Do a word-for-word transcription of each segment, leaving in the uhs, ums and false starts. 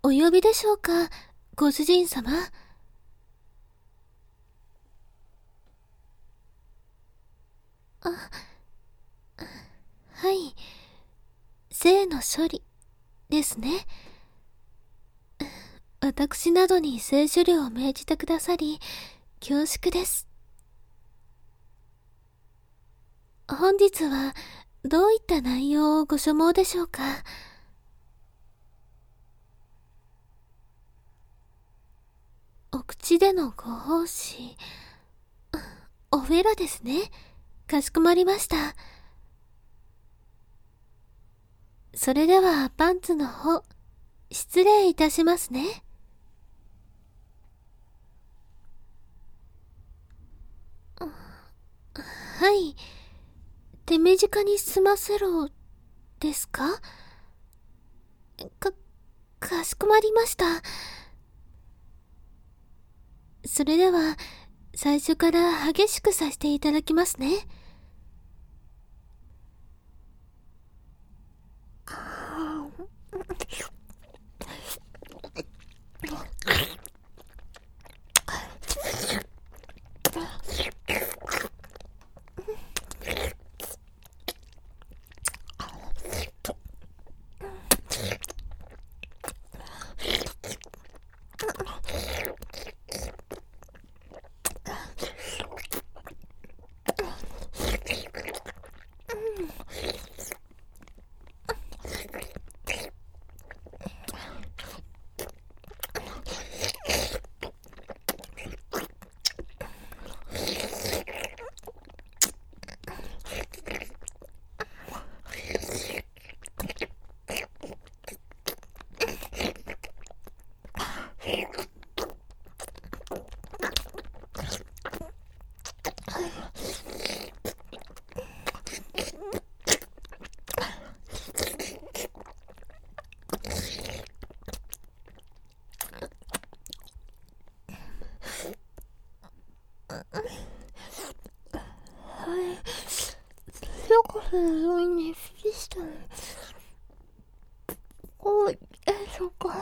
お呼びでしょうか、ご主人様。あ、はい。性の処理ですね。私などに性処理を命じてくださり、恐縮です。本日はどういった内容をご所望でしょうか。お口でのご奉仕、おフェラですね。かしこまりました。それではパンツの方、失礼いたしますね。はい。手短に済ませろ、ですか？か、かしこまりました。それでは、最初から激しくさせていただきますね。Ой, фишка. Ой, это как?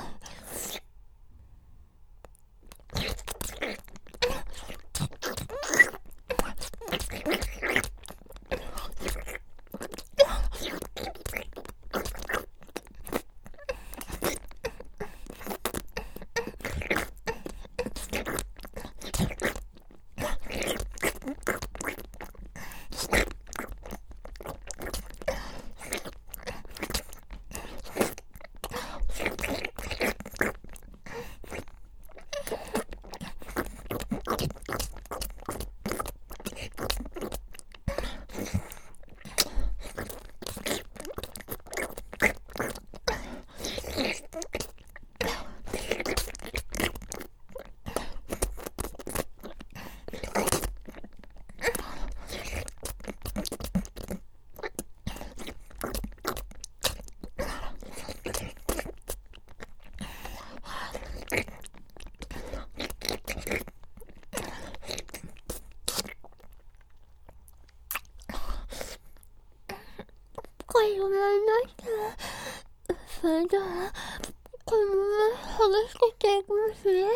Koyun arkadaşlar. Sonra koyunları halış çekmişler.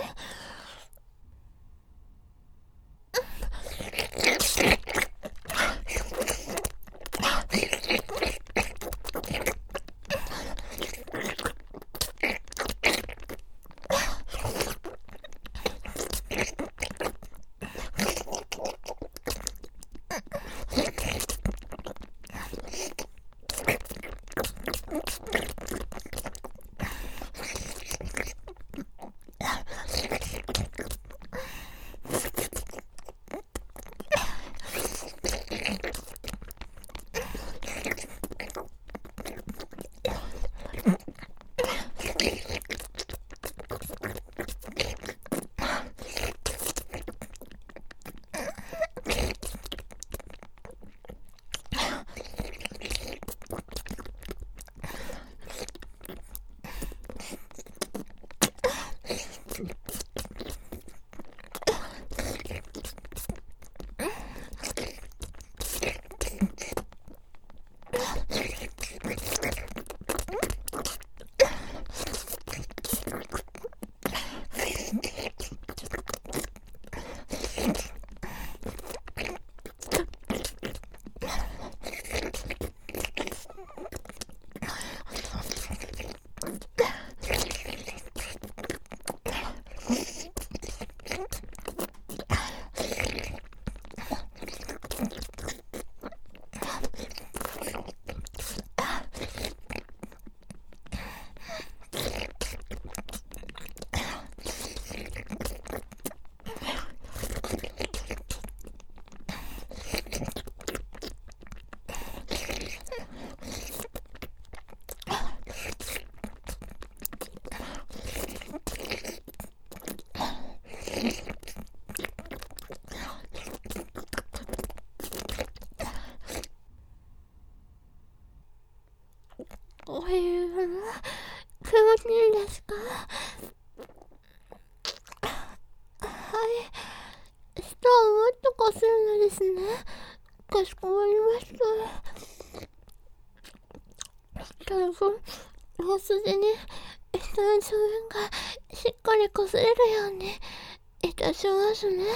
おいう気持ちいいですか？はい。舌をもっとこするのですね。かしこまりました。最後、お筋に舌の表面がしっかりこすれるようにいたしますね。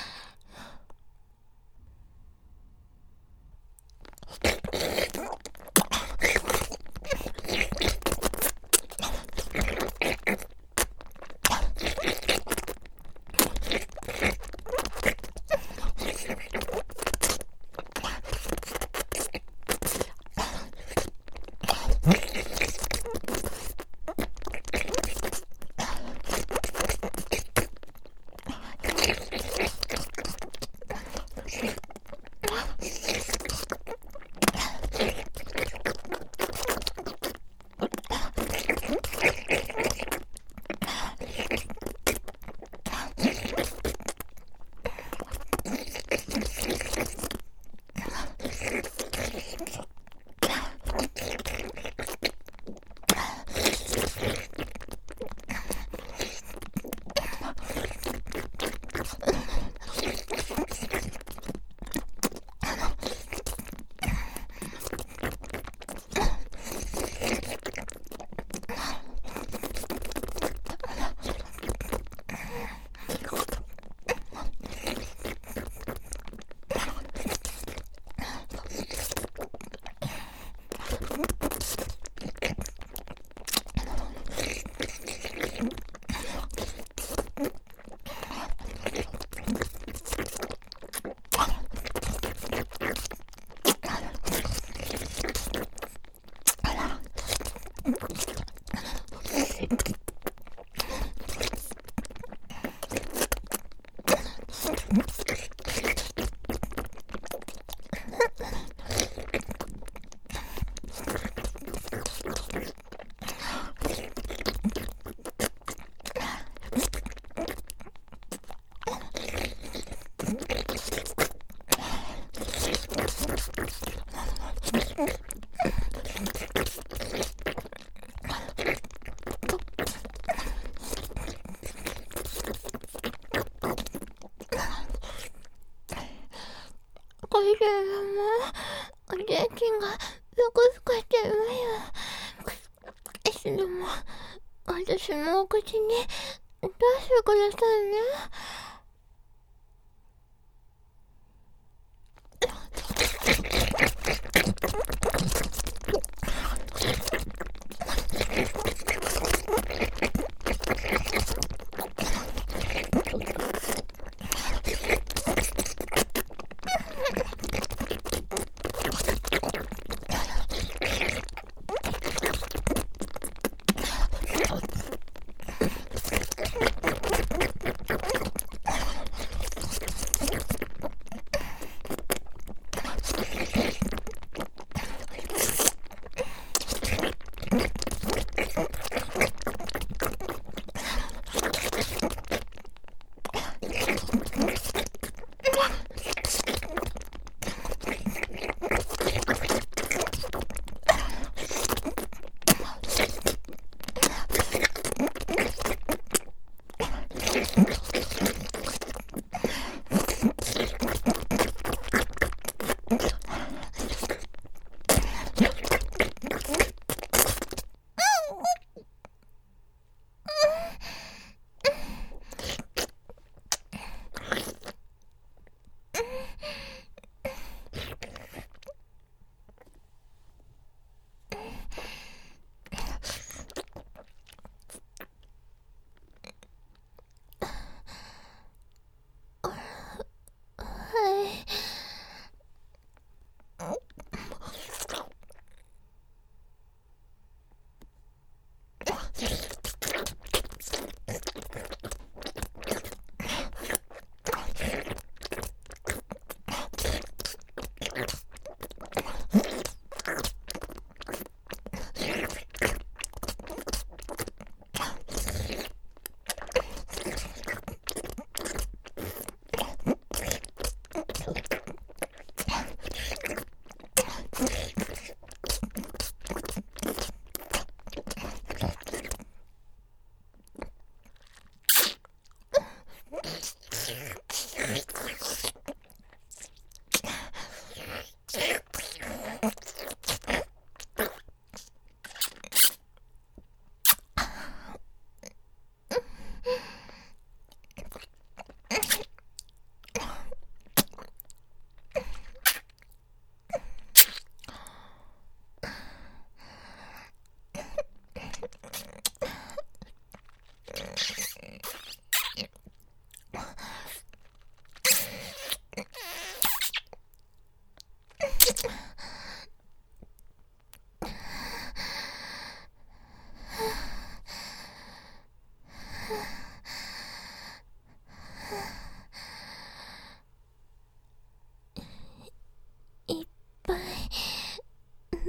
ご主人様、お元気がふくふくしています。いつでも私のお口に出してくださいね。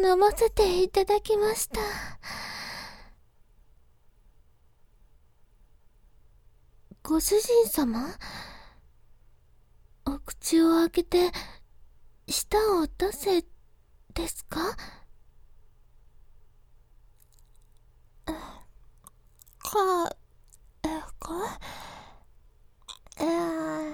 飲ませていただきました。ご主人様？お口を開けて舌を出せですか？か、えかえー、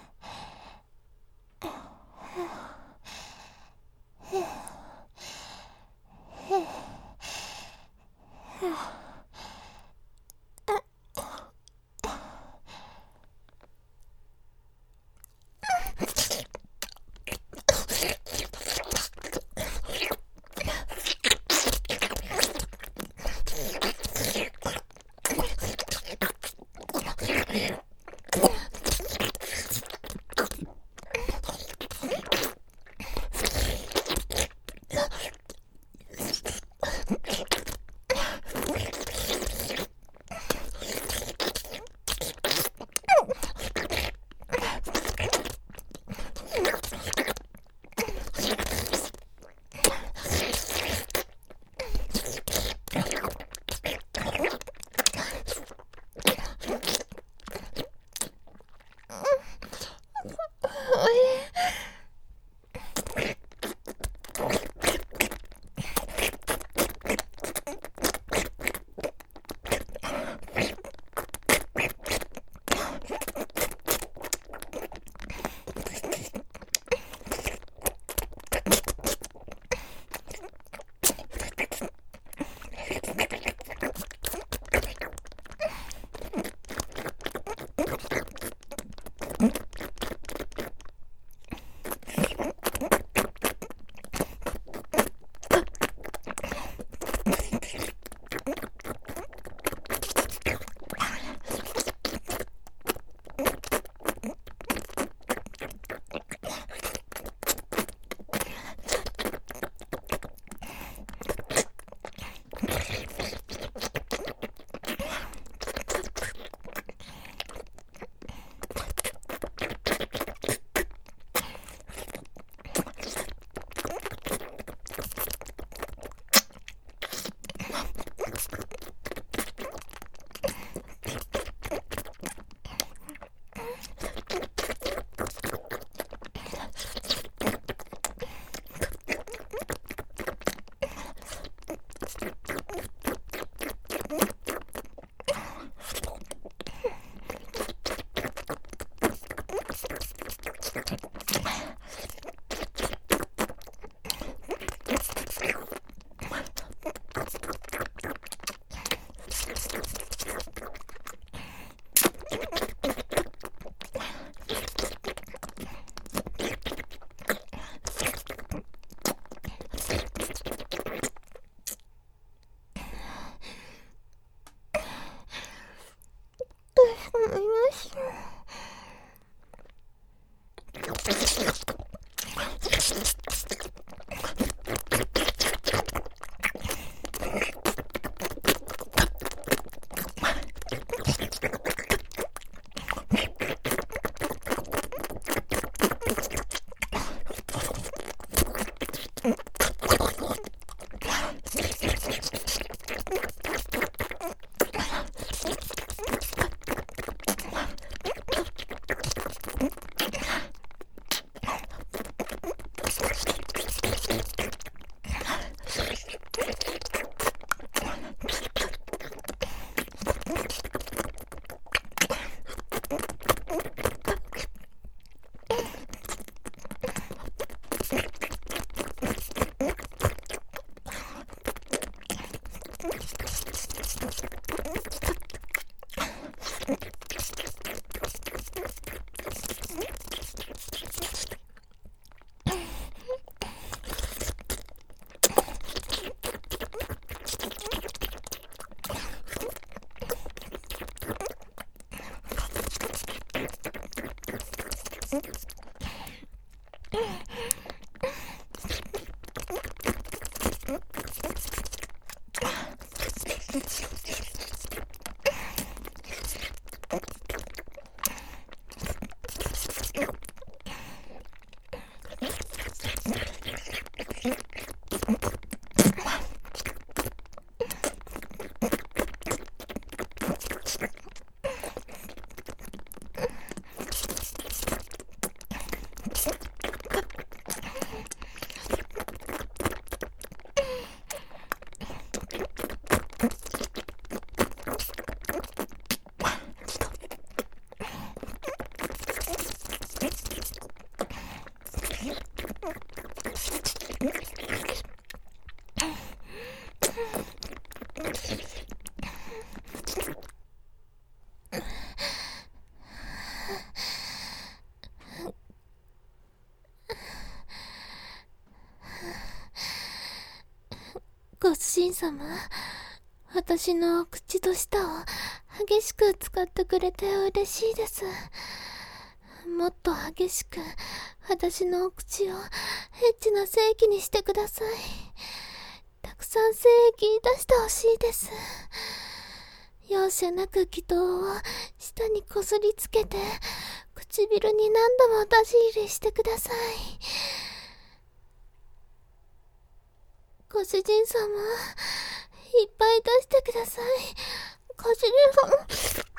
思います。 ご主人様、私の口と舌を激しく使ってくれて嬉しいです。もっと激しく私のお口をエッチな精液にしてください。たくさん精液出してほしいです。容赦なく気筒を舌にこすりつけて唇に何度も出し入れしてください。ご主人様、いっぱい出してください。ご主人様。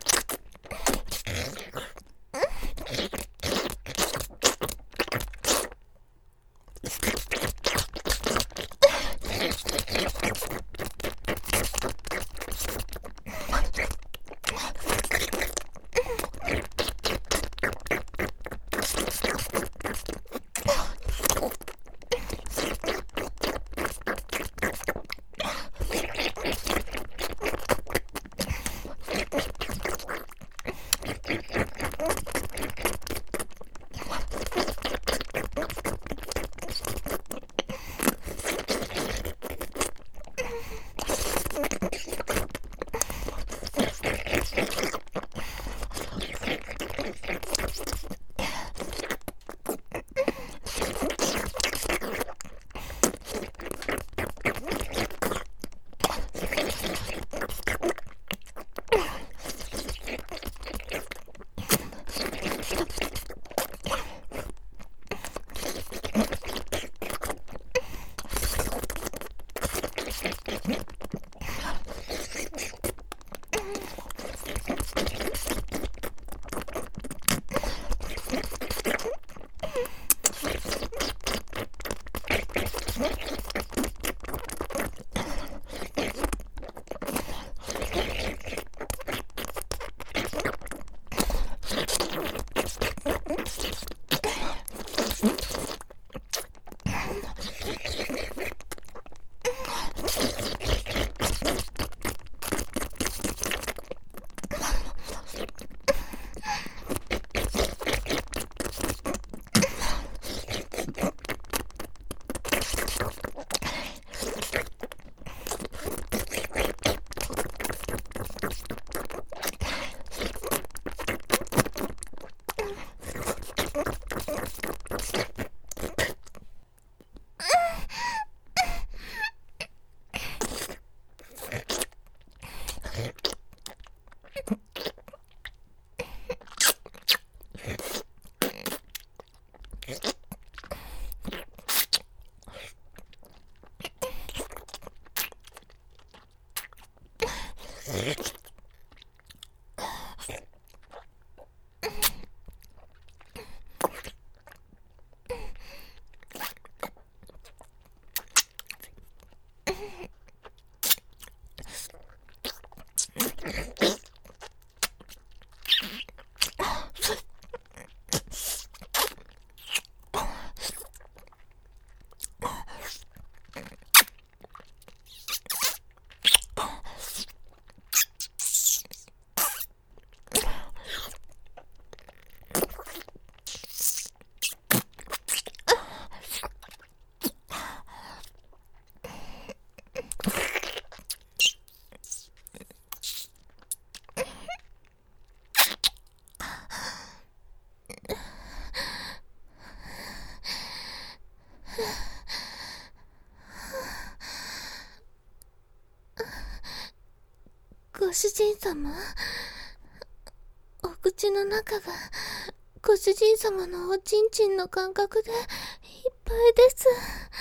ご主人様、お口の中がご主人様のおちんちんの感覚でいっぱいです。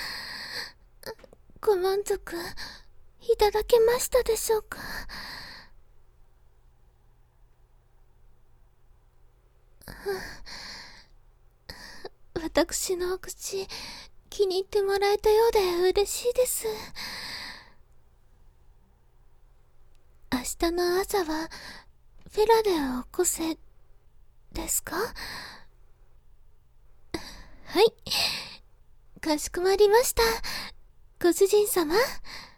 ご満足いただけましたでしょうか？私のお口気に入ってもらえたようで嬉しいです。明日の朝はフェラレを起こせですか？はい、かしこまりました。ご主人様。